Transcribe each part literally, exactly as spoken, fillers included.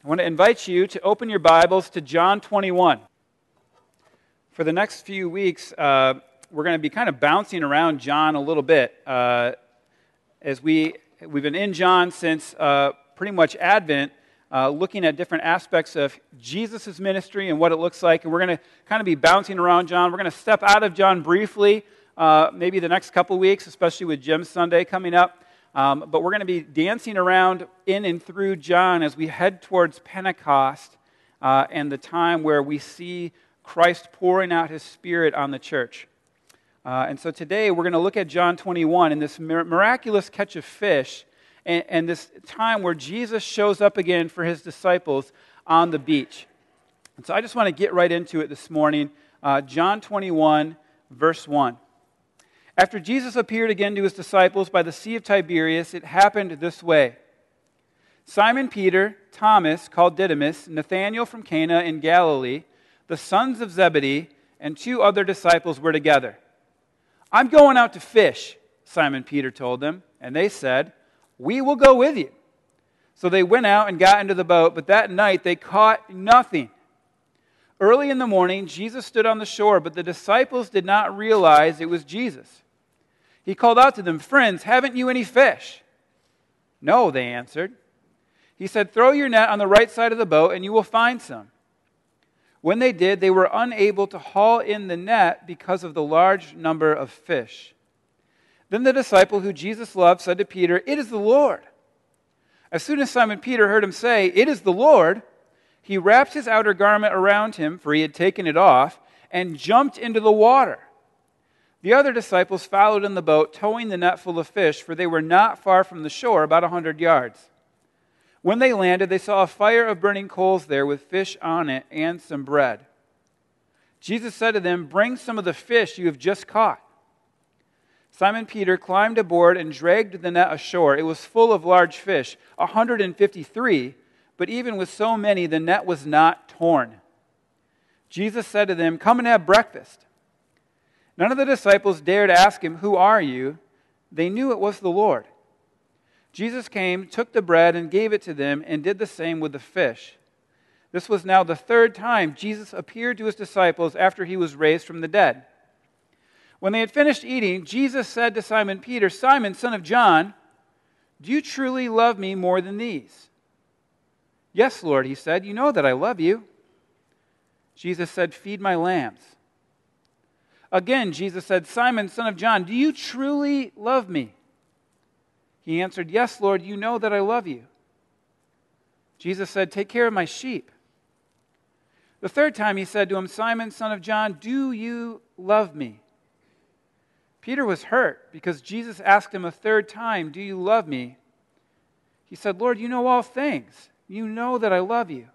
I want to invite you to open your Bibles to John twenty-one. For the next few weeks, uh, we're going to be kind of bouncing around John a little bit. Uh, as we, we've been in John since uh, pretty much Advent, uh, looking at different aspects of Jesus' ministry and what it looks like. And we're going to kind of be bouncing around John. We're going to step out of John briefly, uh, maybe the next couple weeks, especially with Jim Sunday coming up. Um, but we're going to be dancing around in and through John as we head towards Pentecost uh, and the time where we see Christ pouring out His Spirit on the church. Uh, and so today we're going to look at John twenty-one and this miraculous catch of fish and, and this time where Jesus shows up again for His disciples on the beach. And so I just want to get right into it this morning. Uh, John twenty-one, verse one. After Jesus appeared again to His disciples by the Sea of Tiberias, it happened this way. Simon Peter, Thomas, called Didymus, Nathanael from Cana in Galilee, the sons of Zebedee, and two other disciples were together. "I'm going out to fish," Simon Peter told them, and they said, "We will go with you." So they went out and got into the boat, but that night they caught nothing. Early in the morning, Jesus stood on the shore, but the disciples did not realize it was Jesus. He called out to them, "Friends, haven't you any fish?" "No," they answered. He said, "Throw your net on the right side of the boat, and you will find some." When they did, they were unable to haul in the net because of the large number of fish. Then the disciple who Jesus loved said to Peter, "It is the Lord." As soon as Simon Peter heard him say, "It is the Lord," he wrapped his outer garment around him, for he had taken it off, and jumped into the water. The other disciples followed in the boat, towing the net full of fish, for they were not far from the shore, about a hundred yards. When they landed, they saw a fire of burning coals there with fish on it and some bread. Jesus said to them, "Bring some of the fish you have just caught." Simon Peter climbed aboard and dragged the net ashore. It was full of large fish, a hundred and fifty-three, but even with so many, the net was not torn. Jesus said to them, "Come and have breakfast." None of the disciples dared ask him, "Who are you?" They knew it was the Lord. Jesus came, took the bread, and gave it to them, and did the same with the fish. This was now the third time Jesus appeared to His disciples after He was raised from the dead. When they had finished eating, Jesus said to Simon Peter, "Simon, son of John, do you truly love me more than these?" "Yes, Lord," he said, "you know that I love you." Jesus said, "Feed my lambs." Again, Jesus said, "Simon, son of John, do you truly love me?" He answered, "Yes, Lord, you know that I love you." Jesus said, "Take care of my sheep." The third time he said to him, "Simon, son of John, do you love me?" Peter was hurt because Jesus asked him a third time, "Do you love me?" He said, "Lord, you know all things. You know that I love you."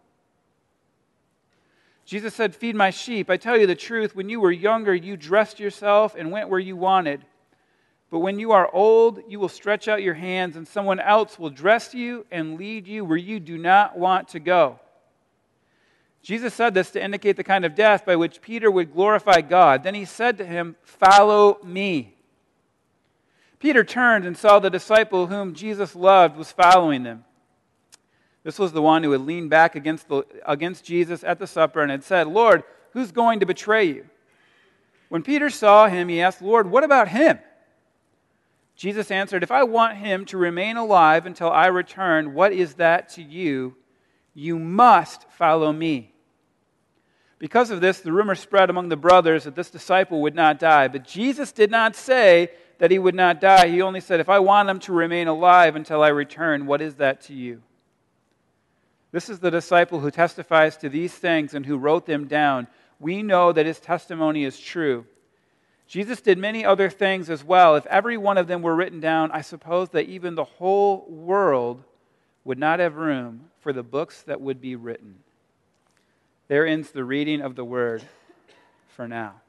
Jesus said, "Feed my sheep. I tell you the truth, when you were younger, you dressed yourself and went where you wanted. But when you are old, you will stretch out your hands, and someone else will dress you and lead you where you do not want to go." Jesus said this to indicate the kind of death by which Peter would glorify God. Then he said to him, "Follow me." Peter turned and saw the disciple whom Jesus loved was following them. This was the one who had leaned back against, the, against Jesus at the supper and had said, "Lord, who's going to betray you?" When Peter saw him, he asked, "Lord, what about him?" Jesus answered, "If I want him to remain alive until I return, what is that to you? You must follow me." Because of this, the rumor spread among the brothers that this disciple would not die. But Jesus did not say that he would not die. He only said, "If I want him to remain alive until I return, what is that to you?" This is the disciple who testifies to these things and who wrote them down. We know that his testimony is true. Jesus did many other things as well. If every one of them were written down, I suppose that even the whole world would not have room for the books that would be written. There ends the reading of the word for now.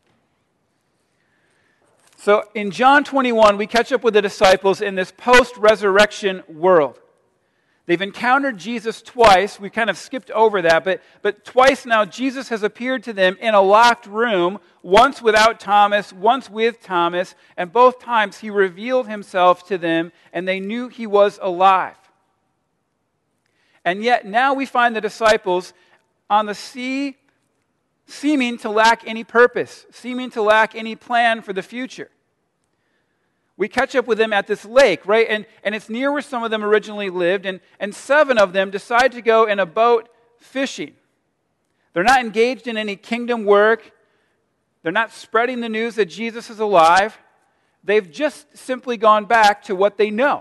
So in John twenty-one, we catch up with the disciples in this post-resurrection world. They've encountered Jesus twice. We kind of skipped over that, but, but twice now Jesus has appeared to them in a locked room, once without Thomas, once with Thomas, and both times he revealed himself to them, and they knew he was alive. And yet now we find the disciples on the sea seeming to lack any purpose, seeming to lack any plan for the future. We catch up with them at this lake, right? And, and it's near where some of them originally lived, and, and seven of them decide to go in a boat fishing. They're not engaged in any kingdom work. They're not spreading the news that Jesus is alive. They've just simply gone back to what they know.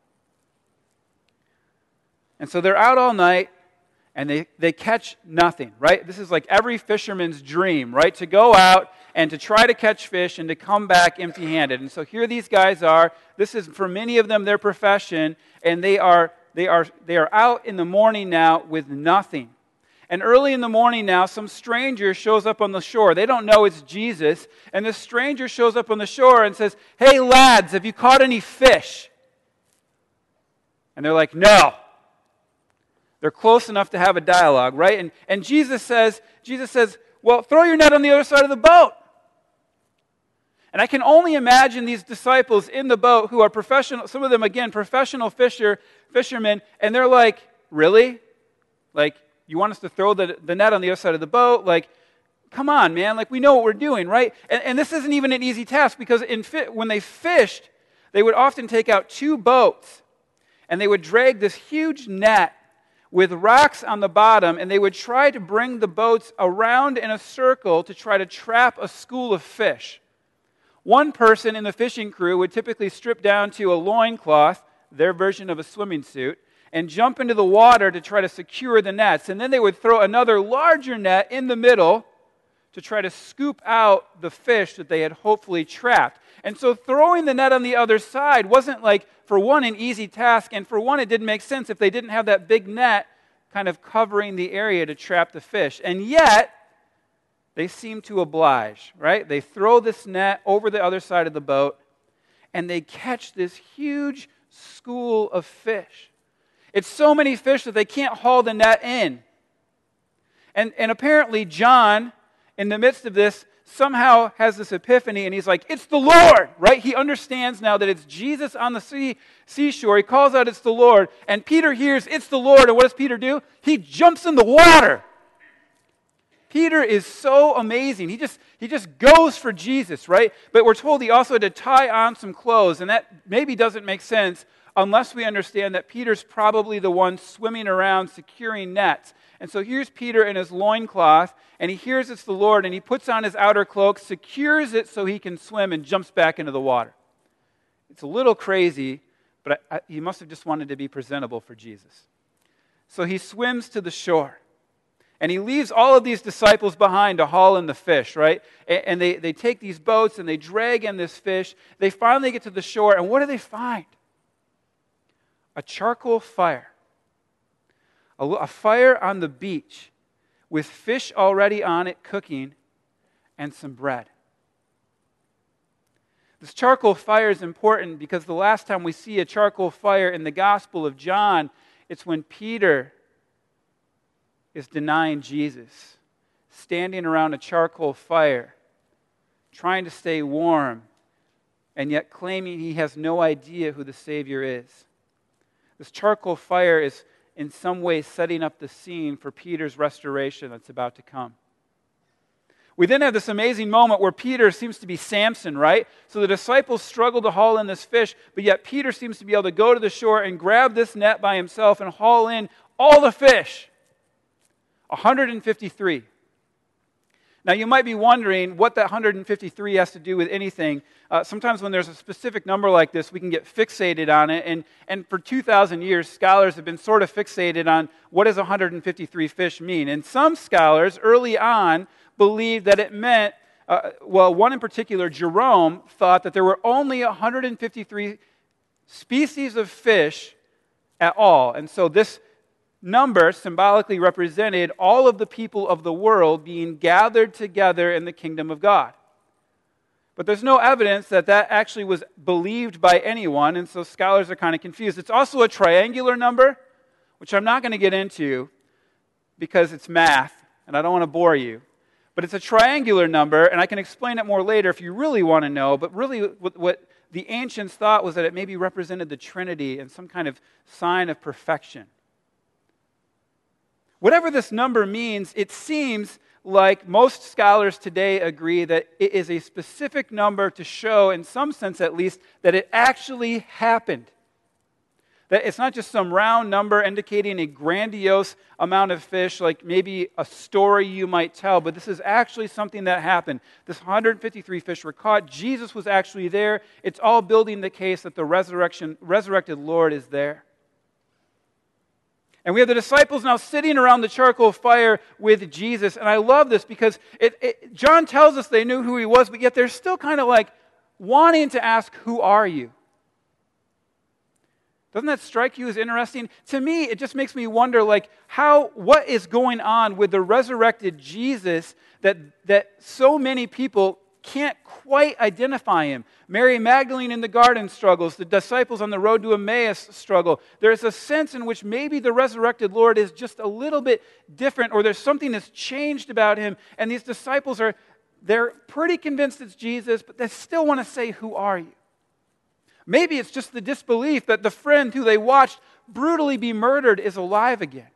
And so they're out all night, and they, they catch nothing, right? This is like every fisherman's dream, right? To go out and to try to catch fish and to come back empty-handed. And so here these guys are. This is, for many of them, their profession, and they are, they are, they are out in the morning now with nothing. And early in the morning now, some stranger shows up on the shore. They don't know it's Jesus. And this stranger shows up on the shore and says, "Hey, lads, have you caught any fish?" And they're like, "No." They're close enough to have a dialogue, right? And, and Jesus says, Jesus says, "Well, throw your net on the other side of the boat." And I can only imagine these disciples in the boat who are professional, some of them, again, professional fisher, fishermen, and they're like, "Really? Like, you want us to throw the, the net on the other side of the boat? Like, come on, man. Like, we know what we're doing, right?" And, and this isn't even an easy task, because in fi- when they fished, they would often take out two boats, and they would drag this huge net with rocks on the bottom, and they would try to bring the boats around in a circle to try to trap a school of fish. One person in the fishing crew would typically strip down to a loincloth, their version of a swimming suit, and jump into the water to try to secure the nets. And then they would throw another larger net in the middle to try to scoop out the fish that they had hopefully trapped. And so throwing the net on the other side wasn't, like, for one, an easy task, and for one, it didn't make sense if they didn't have that big net kind of covering the area to trap the fish. And yet, they seem to oblige, right? They throw this net over the other side of the boat, and they catch this huge school of fish. It's so many fish that they can't haul the net in. And, and apparently John, in the midst of this, somehow has this epiphany, and he's like, "It's the Lord," right? He understands now that it's Jesus on the sea, seashore. He calls out, "It's the Lord." And Peter hears, "It's the Lord." And what does Peter do? He jumps in the water. Peter is so amazing. He just, he just goes for Jesus, right? But we're told he also had to tie on some clothes, and that maybe doesn't make sense unless we understand that Peter's probably the one swimming around securing nets. And so here's Peter in his loincloth, and he hears it's the Lord, and he puts on his outer cloak, secures it so he can swim, and jumps back into the water. It's a little crazy, but I, I, he must have just wanted to be presentable for Jesus. So he swims to the shore, and he leaves all of these disciples behind to haul in the fish, right? And, and they, they take these boats, and they drag in this fish. They finally get to the shore, and what do they find? A charcoal fire. A, a fire on the beach with fish already on it cooking and some bread. This charcoal fire is important because the last time we see a charcoal fire in the Gospel of John, it's when Peter is denying Jesus, standing around a charcoal fire, trying to stay warm, and yet claiming he has no idea who the Savior is. This charcoal fire is in some way setting up the scene for Peter's restoration that's about to come. We then have this amazing moment where Peter seems to be Samson, right? So the disciples struggle to haul in this fish, but yet Peter seems to be able to go to the shore and grab this net by himself and haul in all the fish. one hundred fifty-three. Now you might be wondering what that one hundred fifty-three has to do with anything. Uh, sometimes when there's a specific number like this, we can get fixated on it. And, and for two thousand years, scholars have been sort of fixated on what does one hundred fifty-three fish mean. And some scholars early on believed that it meant, uh, well, one in particular, Jerome, thought that there were only one hundred fifty-three species of fish at all. And so this number symbolically represented all of the people of the world being gathered together in the kingdom of God. But there's no evidence that that actually was believed by anyone, and so scholars are kind of confused. It's also a triangular number, which I'm not going to get into because it's math, and I don't want to bore you. But it's a triangular number, and I can explain it more later if you really want to know, but really what, what the ancients thought was that it maybe represented the Trinity and some kind of sign of perfection. Whatever this number means, it seems like most scholars today agree that it is a specific number to show, in some sense at least, that it actually happened. That it's not just some round number indicating a grandiose amount of fish, like maybe a story you might tell, but this is actually something that happened. This one hundred fifty-three fish were caught. Jesus was actually there. It's all building the case that the resurrection, resurrected Lord is there. And we have the disciples now sitting around the charcoal fire with Jesus. And I love this because it, it, John tells us they knew who he was, but yet they're still kind of like wanting to ask, who are you? Doesn't that strike you as interesting? To me, it just makes me wonder, like, how, what is going on with the resurrected Jesus that, that so many people can't quite identify him. Mary Magdalene in the garden struggles. The disciples on the road to Emmaus struggle. There's a sense in which maybe the resurrected Lord is just a little bit different, or there's something that's changed about him. And these disciples are, they're pretty convinced it's Jesus, but they still want to say, who are you? Maybe it's just the disbelief that the friend who they watched brutally be murdered is alive again.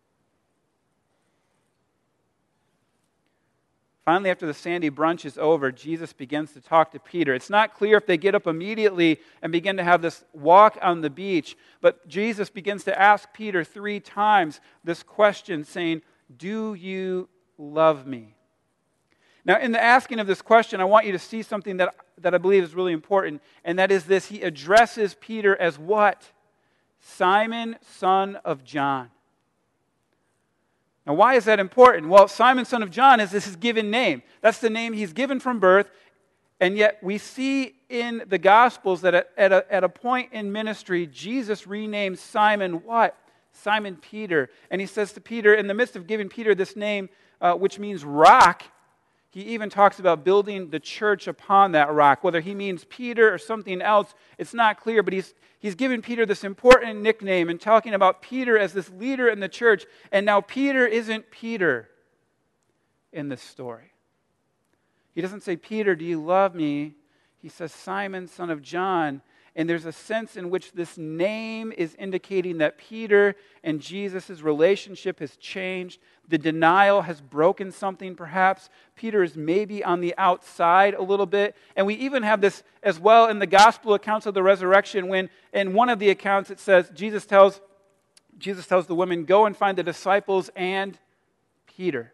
Finally, after the sandy brunch is over, Jesus begins to talk to Peter. It's not clear if they get up immediately and begin to have this walk on the beach, but Jesus begins to ask Peter three times this question, saying, do you love me? Now, in the asking of this question, I want you to see something that, that I believe is really important, and that is this. He addresses Peter as what? Simon, son of John. Now, why is that important? Well, Simon, son of John, is this his given name. That's the name he's given from birth, and yet we see in the Gospels that at, at, a, at a point in ministry, Jesus renames Simon what? Simon Peter. And he says to Peter, in the midst of giving Peter this name, uh, which means rock, he even talks about building the church upon that rock. Whether he means Peter or something else, it's not clear, but he's he's given Peter this important nickname and talking about Peter as this leader in the church. And now Peter isn't Peter in this story. He doesn't say, Peter, do you love me? He says, Simon, son of John. And there's a sense in which this name is indicating that Peter and Jesus' relationship has changed. The denial has broken something, perhaps. Peter is maybe on the outside a little bit. And we even have this as well in the gospel accounts of the resurrection, when in one of the accounts it says, Jesus tells, Jesus tells the women, go and find the disciples and Peter.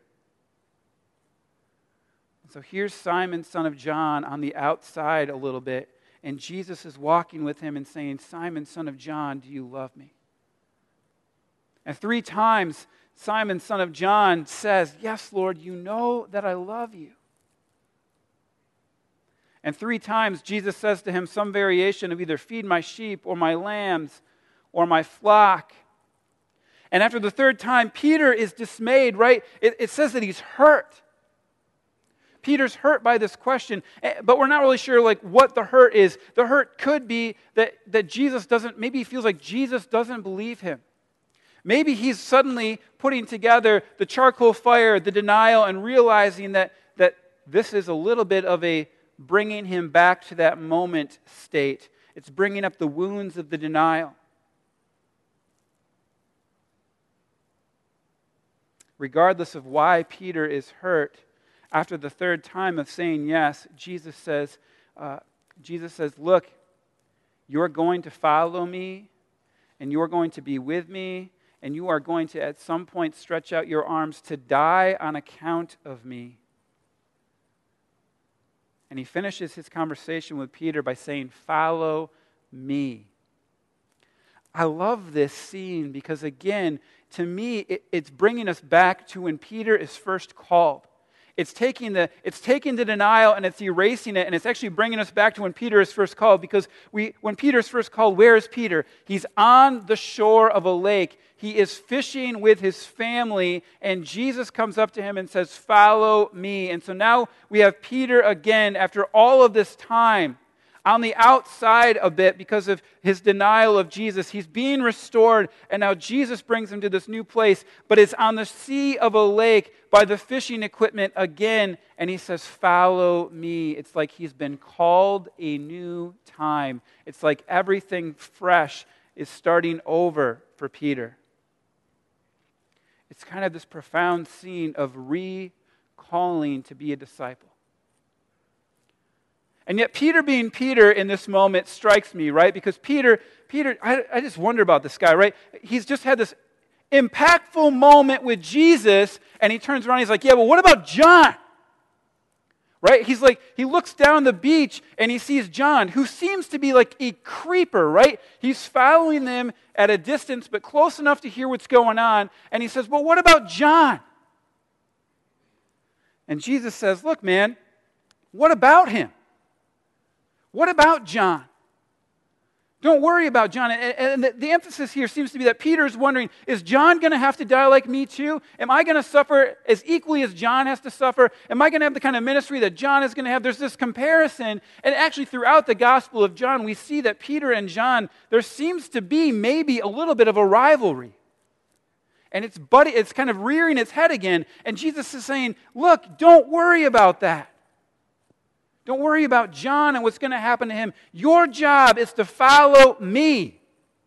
So here's Simon, son of John, on the outside a little bit. And Jesus is walking with him and saying, Simon, son of John, do you love me? And three times, Simon, son of John, says, yes, Lord, you know that I love you. And three times, Jesus says to him some variation of either feed my sheep or my lambs or my flock. And after the third time, Peter is dismayed, right? It, it says that he's hurt. Peter's hurt by this question, but we're not really sure like what the hurt is. The hurt could be that, that Jesus doesn't, maybe he feels like Jesus doesn't believe him. Maybe he's suddenly putting together the charcoal fire, the denial, and realizing that, that this is a little bit of a bringing him back to that moment state. It's bringing up the wounds of the denial. Regardless of why Peter is hurt, after the third time of saying yes, Jesus says, uh, Jesus says, look, you're going to follow me, and you're going to be with me, and you are going to at some point stretch out your arms to die on account of me. And he finishes his conversation with Peter by saying, follow me. I love this scene because, again, to me, it, it's bringing us back to when Peter is first called. It's taking the it's taking the denial and it's erasing it, and it's actually bringing us back to when Peter is first called, because we when Peter's first called, where is Peter? He's on the shore of a lake. He is fishing with his family, and Jesus comes up to him and says, follow me. And so now we have Peter again, after all of this time, on the outside a bit because of his denial of Jesus. He's being restored, and now Jesus brings him to this new place, but it's on the sea of a lake by the fishing equipment again, and he says, follow me. It's like he's been called a new time. It's like everything fresh is starting over for Peter. It's kind of this profound scene of recalling to be a disciple. And yet Peter being Peter in this moment strikes me, right? Because Peter, Peter, I, I just wonder about this guy, right? He's just had this impactful moment with Jesus, and he turns around and he's like, yeah, well, what about John? Right? He's like, he looks down the beach and he sees John, who seems to be like a creeper, right? He's following them at a distance, but close enough to hear what's going on. And he says, well, what about John? And Jesus says, look, man, what about him? What about John? Don't worry about John. And the, the emphasis here seems to be that Peter's wondering, is John going to have to die like me too? Am I going to suffer as equally as John has to suffer? Am I going to have the kind of ministry that John is going to have? There's this comparison. And actually throughout the Gospel of John, we see that Peter and John, there seems to be maybe a little bit of a rivalry. And it's, buddy, it's kind of rearing its head again. And Jesus is saying, look, don't worry about that. Don't worry about John and what's going to happen to him. Your job is to follow me.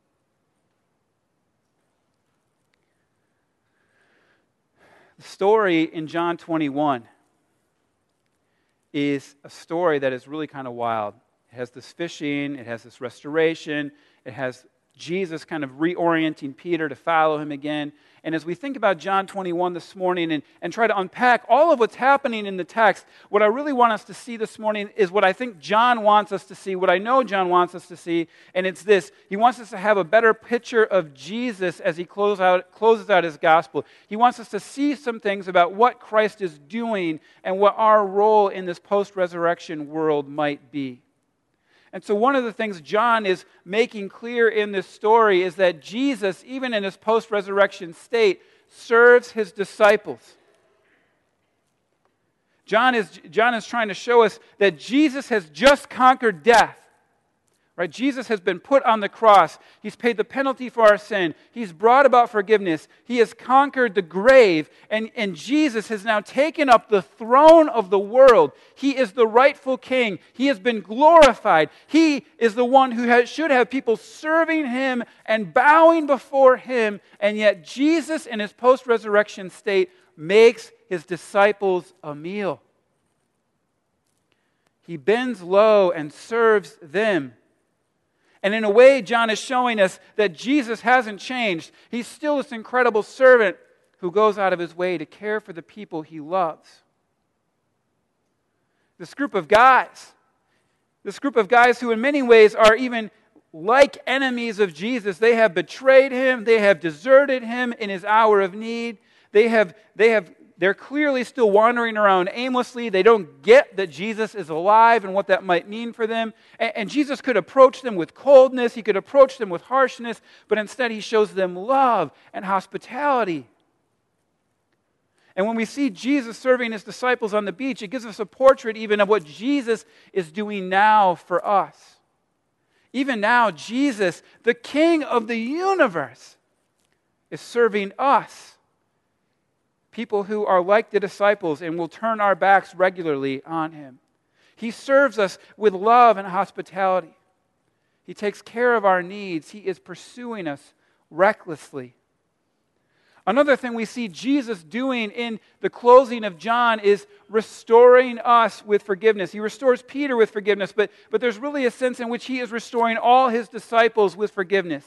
The story in John twenty-one is a story that is really kind of wild. It has this fishing, it has this restoration, it has Jesus kind of reorienting Peter to follow him again. And as we think about John twenty-one this morning and, and try to unpack all of what's happening in the text, what I really want us to see this morning is what I think John wants us to see, what I know John wants us to see, and it's this. He wants us to have a better picture of Jesus as he close out, closes out his gospel. He wants us to see some things about what Christ is doing and what our role in this post-resurrection world might be. And so one of the things John is making clear in this story is that Jesus, even in his post-resurrection state, serves his disciples. John is, John is trying to show us that Jesus has just conquered death. Right? Jesus has been put on the cross. He's paid the penalty for our sin. He's brought about forgiveness. He has conquered the grave. And, and Jesus has now taken up the throne of the world. He is the rightful king. He has been glorified. He is the one who has, should have people serving him and bowing before him. And yet Jesus, in his post-resurrection state, makes his disciples a meal. He bends low and serves them. And in a way, John is showing us that Jesus hasn't changed. He's still this incredible servant who goes out of his way to care for the people he loves. This group of guys, this group of guys who in many ways are even like enemies of Jesus. They have betrayed him. They have deserted him in his hour of need. They have, they have They're clearly still wandering around aimlessly. They don't get that Jesus is alive and what that might mean for them. And, and Jesus could approach them with coldness. He could approach them with harshness. But instead, he shows them love and hospitality. And when we see Jesus serving his disciples on the beach, it gives us a portrait even of what Jesus is doing now for us. Even now, Jesus, the King of the universe, is serving us. People who are like the disciples and will turn our backs regularly on him. He serves us with love and hospitality. He takes care of our needs. He is pursuing us recklessly. Another thing we see Jesus doing in the closing of John is restoring us with forgiveness. He restores Peter with forgiveness, but, but there's really a sense in which he is restoring all his disciples with forgiveness.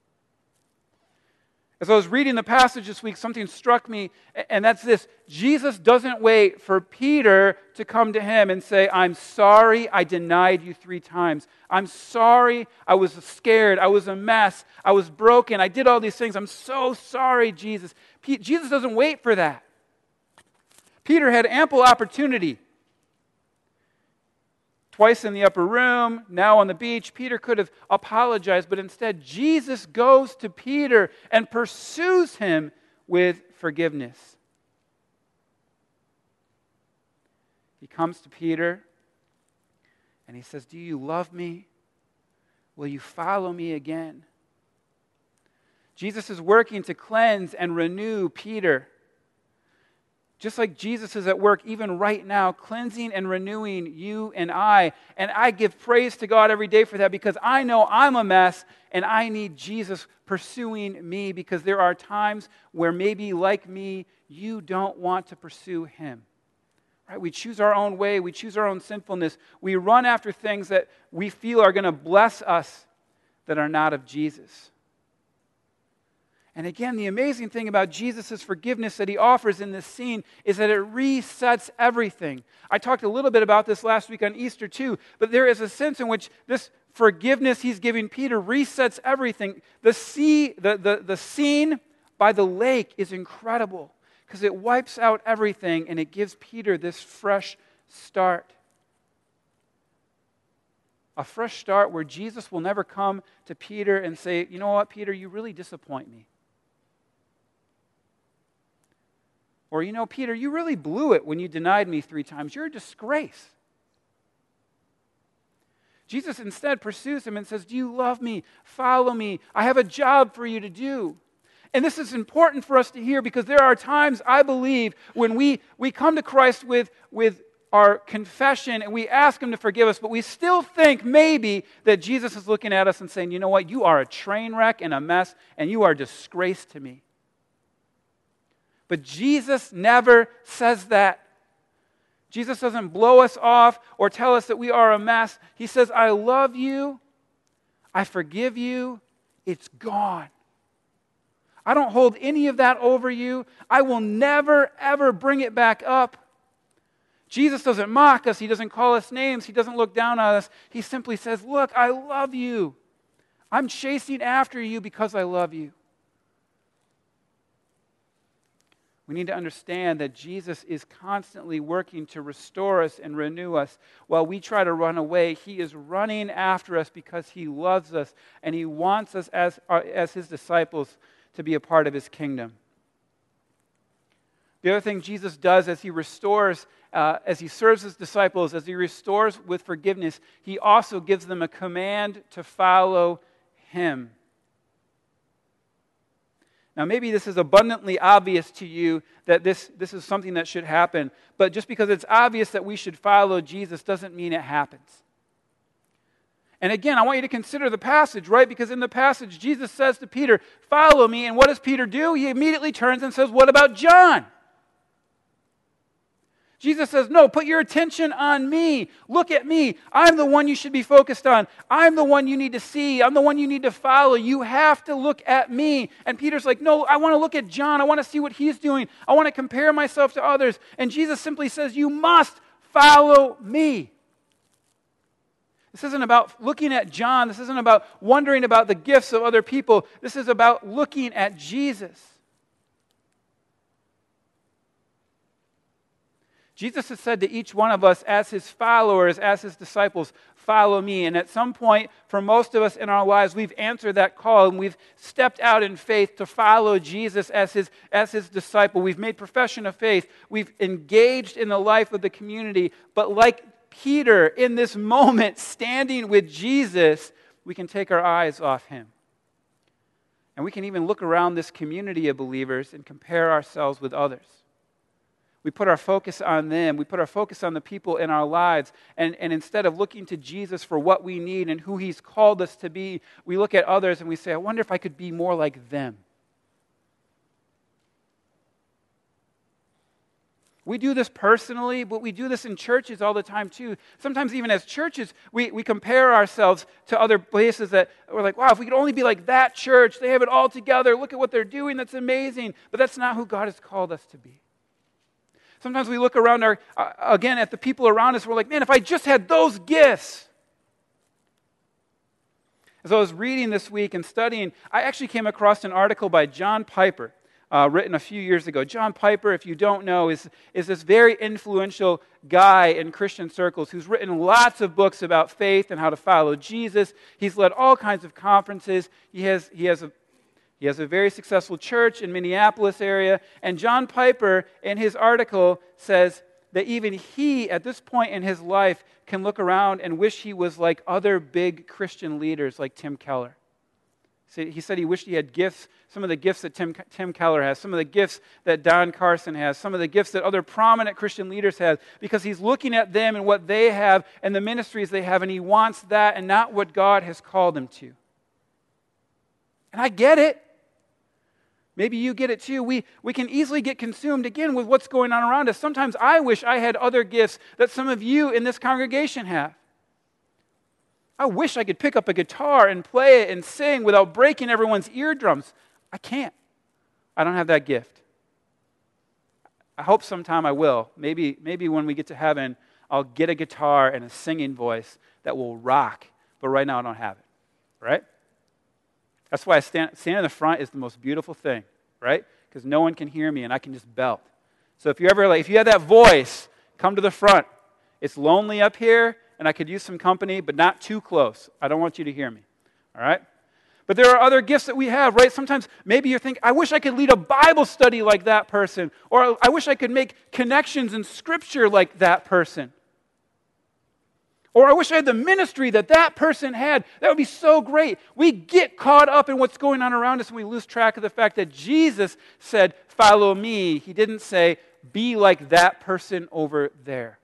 As I was reading the passage this week, something struck me, and that's this. Jesus doesn't wait for Peter to come to him and say, I'm sorry I denied you three times. I'm sorry I was scared. I was a mess. I was broken. I did all these things. I'm so sorry, Jesus. Pe- Jesus doesn't wait for that. Peter had ample opportunity. Twice in the upper room, now on the beach, Peter could have apologized, but instead Jesus goes to Peter and pursues him with forgiveness. He comes to Peter and he says, do you love me? Will you follow me again? Jesus is working to cleanse and renew Peter. Just like Jesus is at work even right now, cleansing and renewing you and I. And I give praise to God every day for that because I know I'm a mess and I need Jesus pursuing me because there are times where maybe like me, you don't want to pursue Him. Right? We choose our own way. We choose our own sinfulness. We run after things that we feel are going to bless us that are not of Jesus. And again, the amazing thing about Jesus' forgiveness that He offers in this scene is that it resets everything. I talked a little bit about this last week on Easter too, but there is a sense in which this forgiveness He's giving Peter resets everything. The, sea, the, the, the scene by the lake is incredible because it wipes out everything and it gives Peter this fresh start. A fresh start where Jesus will never come to Peter and say, you know what, Peter, you really disappoint me. Or, you know, Peter, you really blew it when you denied me three times. You're a disgrace. Jesus instead pursues him and says, do you love me? Follow me. I have a job for you to do. And this is important for us to hear because there are times, I believe, when we, we come to Christ with, with our confession and we ask Him to forgive us, but we still think maybe that Jesus is looking at us and saying, you know what, you are a train wreck and a mess and you are a disgrace to me. But Jesus never says that. Jesus doesn't blow us off or tell us that we are a mess. He says, I love you. I forgive you. It's gone. I don't hold any of that over you. I will never, ever bring it back up. Jesus doesn't mock us. He doesn't call us names. He doesn't look down on us. He simply says, look, I love you. I'm chasing after you because I love you. We need to understand that Jesus is constantly working to restore us and renew us. While we try to run away, He is running after us because He loves us and He wants us as, as His disciples to be a part of His kingdom. The other thing Jesus does as He restores, uh, as He serves His disciples, as He restores with forgiveness, He also gives them a command to follow Him. Now, maybe this is abundantly obvious to you that this, this is something that should happen, but just because it's obvious that we should follow Jesus doesn't mean it happens. And again, I want you to consider the passage, right? Because in the passage, Jesus says to Peter, follow me, and what does Peter do? He immediately turns and says, what about John? Jesus says, no, put your attention on me. Look at me. I'm the one you should be focused on. I'm the one you need to see. I'm the one you need to follow. You have to look at me. And Peter's like, no, I want to look at John. I want to see what he's doing. I want to compare myself to others. And Jesus simply says, you must follow me. This isn't about looking at John. This isn't about wondering about the gifts of other people. This is about looking at Jesus. Jesus has said to each one of us as His followers, as His disciples, follow me. And at some point, for most of us in our lives, we've answered that call and we've stepped out in faith to follow Jesus as His, as His disciple. We've made profession of faith. We've engaged in the life of the community. But like Peter, in this moment, standing with Jesus, we can take our eyes off Him. And we can even look around this community of believers and compare ourselves with others. We put our focus on them. We put our focus on the people in our lives. And, and instead of looking to Jesus for what we need and who He's called us to be, we look at others and we say, I wonder if I could be more like them. We do this personally, but we do this in churches all the time too. Sometimes even as churches, we, we compare ourselves to other places that we're like, wow, if we could only be like that church, they have it all together. Look at what they're doing. That's amazing. But that's not who God has called us to be. Sometimes we look around our, uh, again, at the people around us, we're like, man, if I just had those gifts. As I was reading this week and studying, I actually came across an article by John Piper, uh, written a few years ago. John Piper, if you don't know, is, is this very influential guy in Christian circles who's written lots of books about faith and how to follow Jesus. He's led all kinds of conferences. He has, he has a He has a very successful church in Minneapolis area. And John Piper, in his article, says that even he, at this point in his life, can look around and wish he was like other big Christian leaders like Tim Keller, He said he wished he had gifts, some of the gifts that Tim, Tim Keller has, some of the gifts that Don Carson has, some of the gifts that other prominent Christian leaders have, because he's looking at them and what they have and the ministries they have, and he wants that and not what God has called him to. And I get it. Maybe you get it too. We, we can easily get consumed, again, with what's going on around us. Sometimes I wish I had other gifts that some of you in this congregation have. I wish I could pick up a guitar and play it and sing without breaking everyone's eardrums. I can't. I don't have that gift. I hope sometime I will. Maybe, maybe when we get to heaven, I'll get a guitar and a singing voice that will rock. But right now I don't have it. Right? That's why I stand, stand in the front is the most beautiful thing. Right? Because no one can hear me and I can just belt. So if you ever like, if you have that voice, come to the front. It's lonely up here, and I could use some company, but not too close. I don't want you to hear me, all right? But there are other gifts that we have, right? Sometimes maybe you're thinking, I wish I could lead a Bible study like that person, or I wish I could make connections in Scripture like that person. Or I wish I had the ministry that that person had. That would be so great. We get caught up in what's going on around us, and we lose track of the fact that Jesus said, follow me. He didn't say, be like that person over there.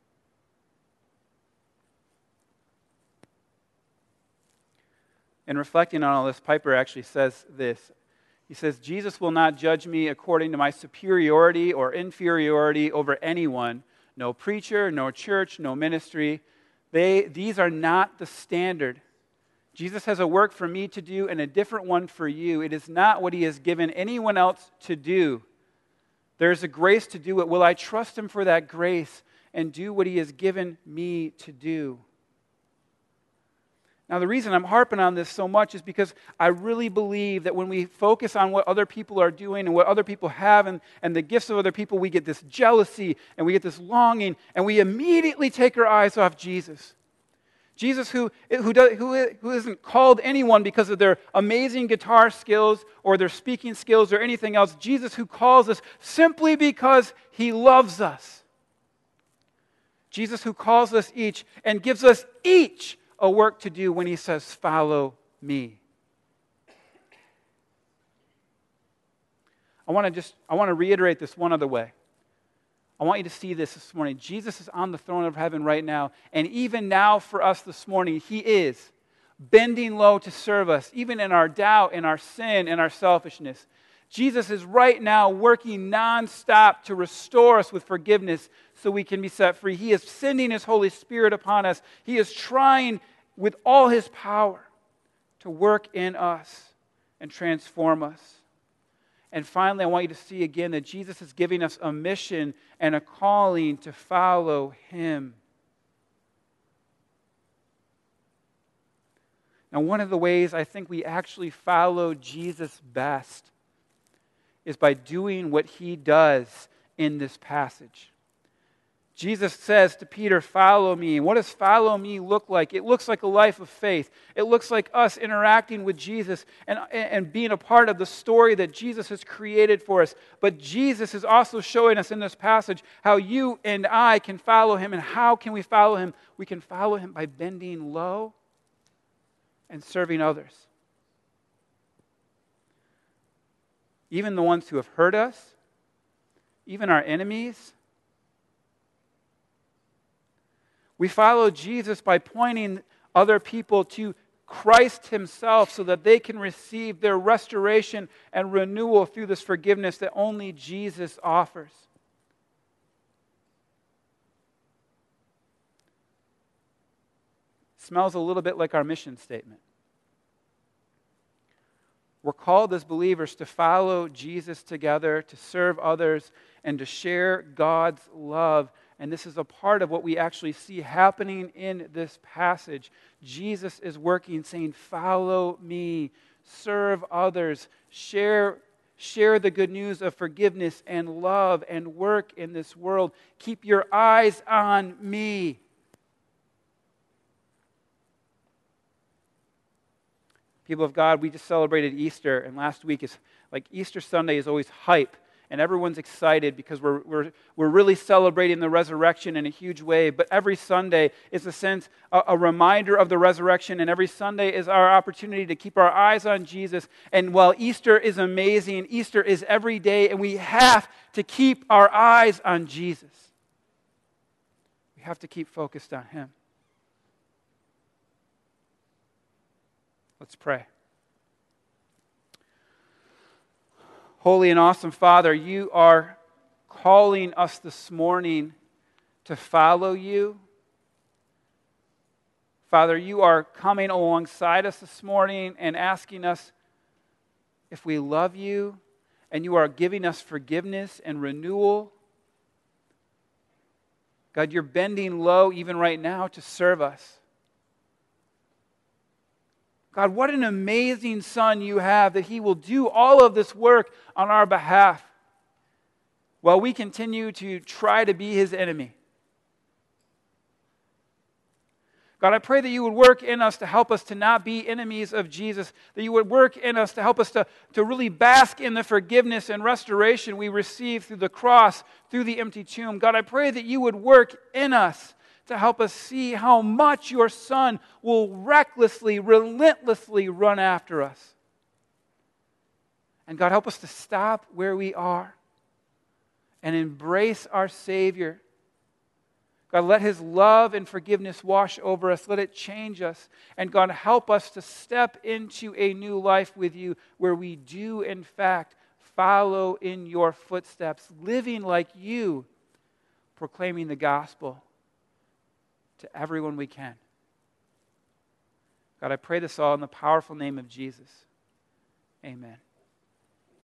In reflecting on all this, Piper actually says this. He says, Jesus will not judge me according to my superiority or inferiority over anyone. No preacher, no church, no ministry. They, these are not the standard. Jesus has a work for me to do and a different one for you. It is not what he has given anyone else to do. There is a grace to do it. Will I trust him for that grace and do what he has given me to do? Now, the reason I'm harping on this so much is because I really believe that when we focus on what other people are doing and what other people have and, and the gifts of other people, we get this jealousy and we get this longing, and we immediately take our eyes off Jesus. Jesus who, who, does, who, who isn't called anyone because of their amazing guitar skills or their speaking skills or anything else. Jesus who calls us simply because he loves us. Jesus who calls us each and gives us each a work to do when he says, follow me. I want to just, I want to reiterate this one other way. I want you to see this this morning. Jesus is on the throne of heaven right now, and even now for us this morning, he is bending low to serve us, even in our doubt, in our sin, in our selfishness. Jesus is right now working nonstop to restore us with forgiveness so we can be set free. He is sending his Holy Spirit upon us. He is trying with all his power to work in us and transform us. And finally, I want you to see again that Jesus is giving us a mission and a calling to follow him. Now, one of the ways I think we actually follow Jesus best is by doing what he does in this passage. Jesus says to Peter, follow me. And what does follow me look like? It looks like a life of faith. It looks like us interacting with Jesus and, and being a part of the story that Jesus has created for us. But Jesus is also showing us in this passage how you and I can follow him. And how can we follow him? We can follow him by bending low and serving others. Even the ones who have hurt us, even our enemies. We follow Jesus by pointing other people to Christ himself so that they can receive their restoration and renewal through this forgiveness that only Jesus offers. It smells a little bit like our mission statement. We're called as believers to follow Jesus together, to serve others, and to share God's love. And this is a part of what we actually see happening in this passage. Jesus is working, saying, follow me, serve others, share, share the good news of forgiveness and love and work in this world. Keep your eyes on me. People of God, we just celebrated Easter, and last week is like Easter Sunday is always hype. and everyone's excited because we're, we're, we're really celebrating the resurrection in a huge way. But every Sunday is a sense, a, a reminder of the resurrection, and every Sunday is our opportunity to keep our eyes on Jesus. And while Easter is amazing, Easter is every day, and we have to keep our eyes on Jesus. We have to keep focused on Him. Let's pray. Holy and awesome Father, you are calling us this morning to follow you. Father, you are coming alongside us this morning and asking us if we love you, and you are giving us forgiveness and renewal. God, you're bending low even right now to serve us. God, what an amazing Son you have, that He will do all of this work on our behalf while we continue to try to be His enemy. God, I pray that you would work in us to help us to not be enemies of Jesus, that you would work in us to help us to, to really bask in the forgiveness and restoration we receive through the cross, through the empty tomb. God, I pray that you would work in us to help us see how much your Son will recklessly, relentlessly run after us. And God, help us to stop where we are and embrace our Savior. God, let His love and forgiveness wash over us. Let it change us. And God, help us to step into a new life with you where we do, in fact, follow in your footsteps, living like you, proclaiming the gospel to everyone we can. God, I pray this all in the powerful name of Jesus. Amen.